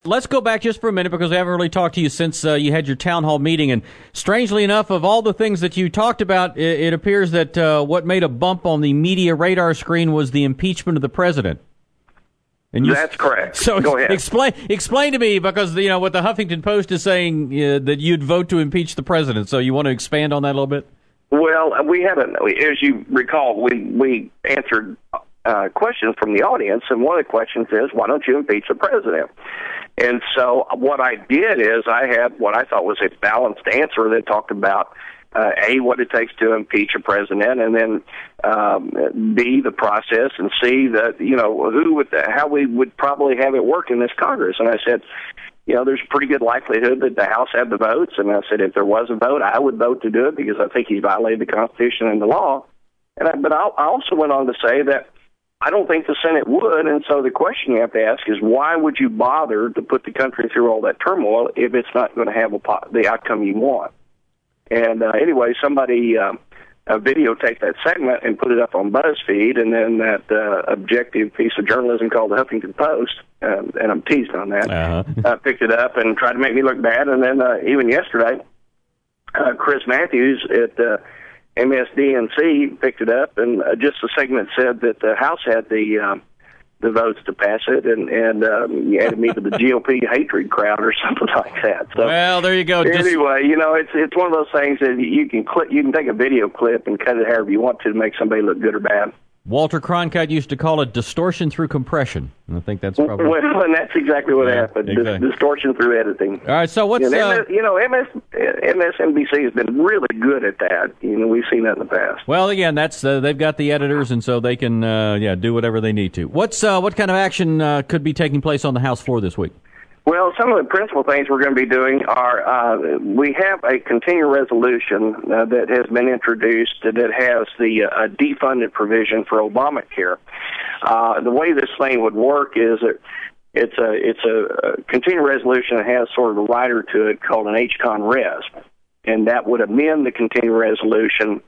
Let's go back just for a minute because we haven't really talked to you since you had your town hall meeting. And strangely enough, of all the things that you talked about, it appears that what made a bump on the media radar screen was the impeachment of the president. And That's correct. So go ahead. Explain to me, because what the Huffington Post is saying that you'd vote to impeach the president. So you want to expand on that a little bit? Well, we haven't. As you recall, we answered questions from the audience, and one of the questions is, why don't you impeach the president? And so what I did is I had what I thought was a balanced answer that talked about, A, what it takes to impeach a president, and then B, the process, and C, how we would probably have it work in this Congress. And I said, there's a pretty good likelihood that the House had the votes. And I said, if there was a vote, I would vote to do it because I think he's violated the Constitution and the law. But I also went on to say that I don't think the Senate would, and so the question you have to ask is, why would you bother to put the country through all that turmoil if it's not going to have the outcome you want? And anyway, somebody videotaped that segment and put it up on BuzzFeed, and then that objective piece of journalism called the Huffington Post, and I'm teased on that, picked it up and tried to make me look bad. And then even yesterday, Chris Matthews at MSDNC picked it up, and just the segment said that the House had the votes to pass it, and you added me to the GOP hatred crowd or something like that. So, well, there you go. Anyway, it's one of those things that you can take a video clip and cut it however you want to make somebody look good or bad. Walter Cronkite used to call it distortion through compression. And I think that's probably... Well, and that's exactly what happened. Exactly. Distortion through editing. All right, so what's... MSNBC has been really good at that. We've seen that in the past. Well, again, that's they've got the editors, and so they can do whatever they need to. What kind of action could be taking place on the House floor this week? Well, some of the principal things we're going to be doing are we have a continuing resolution that has been introduced that has the defunded provision for Obamacare. The way this thing would work is it's a continuing resolution that has sort of a rider to it called an HCON res, and that would amend the continuing resolution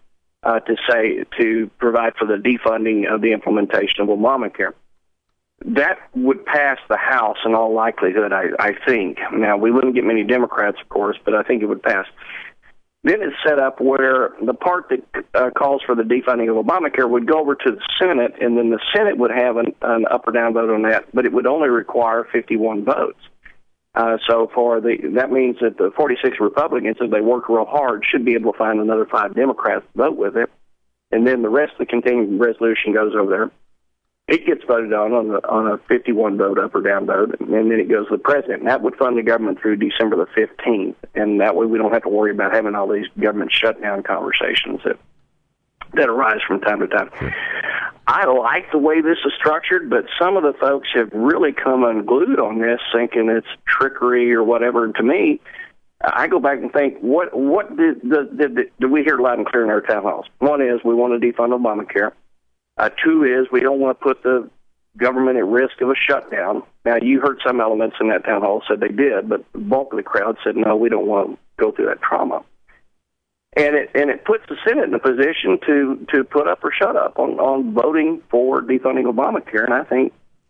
to provide for the defunding of the implementation of Obamacare. That would pass the House in all likelihood, I think. Now, we wouldn't get many Democrats, of course, but I think it would pass. Then it's set up where the part that calls for the defunding of Obamacare would go over to the Senate, and then the Senate would have an up or down vote on that, but it would only require 51 votes. So that means that the 46 Republicans, if they work real hard, should be able to find another 5 Democrats to vote with it, and then the rest of the continuing resolution goes over there. It gets voted on a 51 vote up or down vote, and then it goes to the president. And that would fund the government through December the 15th, and that way we don't have to worry about having all these government shutdown conversations that arise from time to time. Sure. I like the way this is structured, but some of the folks have really come unglued on this, thinking it's trickery or whatever. And to me, I go back and think, what did we hear loud and clear in our town halls? One is we want to defund Obamacare. 2 is we don't want to put the government at risk of a shutdown. Now, you heard some elements in that town hall said they did, but the bulk of the crowd said, no, we don't want to go through that trauma. And it puts the Senate in a position to put up or shut up on voting for defunding Obamacare. And I think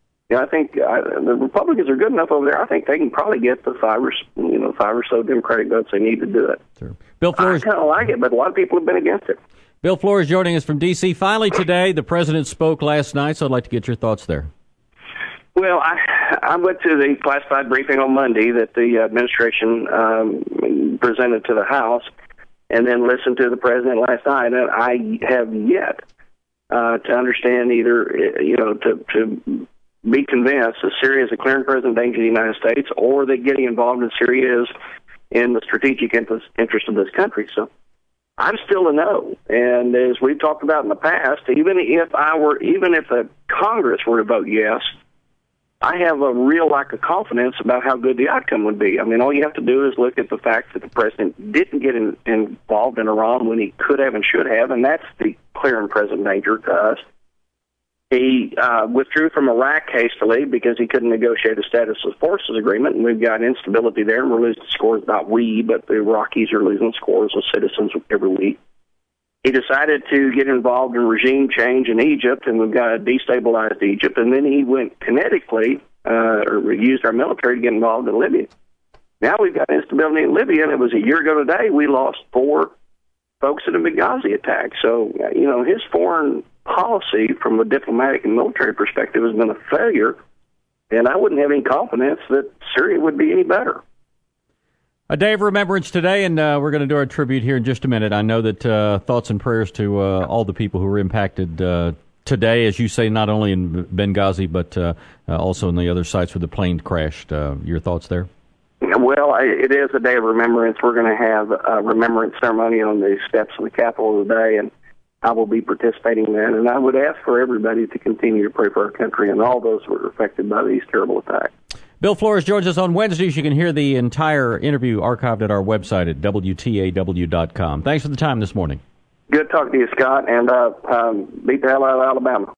the Republicans are good enough over there. I think they can probably get the 5 or so Democratic votes they need to do it. Sure. Bill Flores, I kind of like it, but a lot of people have been against it. Bill Flores joining us from D.C. Finally today, the president spoke last night, so I'd like to get your thoughts there. Well, I went to the classified briefing on Monday that the administration presented to the House, and then listened to the president last night. And I have yet to understand either, to be convinced that Syria is a clear and present danger to the United States, or that getting involved in Syria is in the strategic interest of this country. So I'm still a no. And as we've talked about in the past, even if the Congress were to vote yes, I have a real lack of confidence about how good the outcome would be. I mean, all you have to do is look at the fact that the president didn't get involved in Iran when he could have and should have, and that's the clear and present danger to us. He withdrew from Iraq hastily because he couldn't negotiate a status of forces agreement, and we've got instability there, and we're losing scores, not we, but the Iraqis are losing scores of citizens every week. He decided to get involved in regime change in Egypt, and we've got a destabilized Egypt, and then he went kinetically or used our military to get involved in Libya. Now we've got instability in Libya, and it was a year ago today we lost 4 folks in a Benghazi attack. So, his foreign policy from a diplomatic and military perspective has been a failure, and I wouldn't have any confidence that Syria would be any better. A day of remembrance today, and we're going to do our tribute here in just a minute. I know that thoughts and prayers to all the people who were impacted today, as you say, not only in Benghazi, but also in the other sites where the plane crashed. Your thoughts there? Well, it is a day of remembrance. We're going to have a remembrance ceremony on the steps of the Capitol today, and I will be participating in that. And I would ask for everybody to continue to pray for our country and all those who were affected by these terrible attacks. Bill Flores joins us on Wednesdays. You can hear the entire interview archived at our website at WTAW.com. Thanks for the time this morning. Good talking to you, Scott, and beat the hell out of Alabama.